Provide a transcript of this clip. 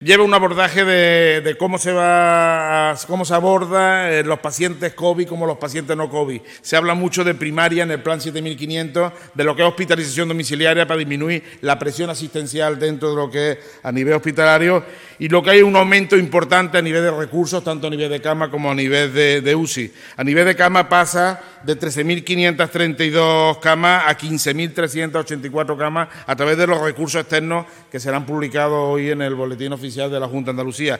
Lleva un abordaje de cómo se aborda los pacientes COVID como los pacientes no COVID. Se habla mucho de primaria en el plan 7500, de lo que es hospitalización domiciliaria para disminuir la presión asistencial dentro de lo que es a nivel hospitalario, y lo que hay un aumento importante a nivel de recursos, tanto a nivel de cama como a nivel de UCI. A nivel de cama pasa de 13.532 camas a 15.384 camas a través de los recursos externos que serán publicados hoy en el boletín oficial de la Junta de Andalucía.